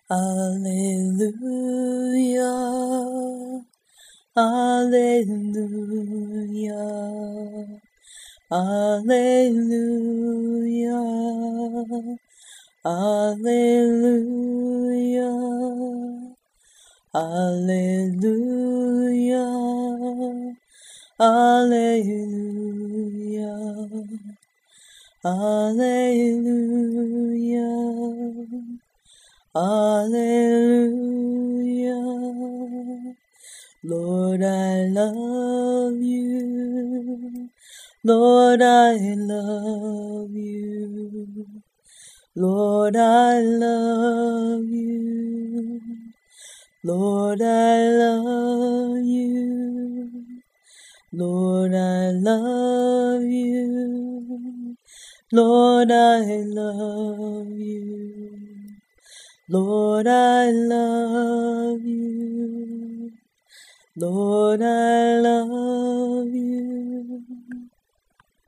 Alleluia, Alleluia, Alleluia, Alleluia, Alleluia, Alleluia, Alleluia, Alleluia. Lord, I love you. Lord, I love you. Lord, I love you. Lord, I love you. Lord, I love you. Lord, I love you. Lord, I love you. Lord, I love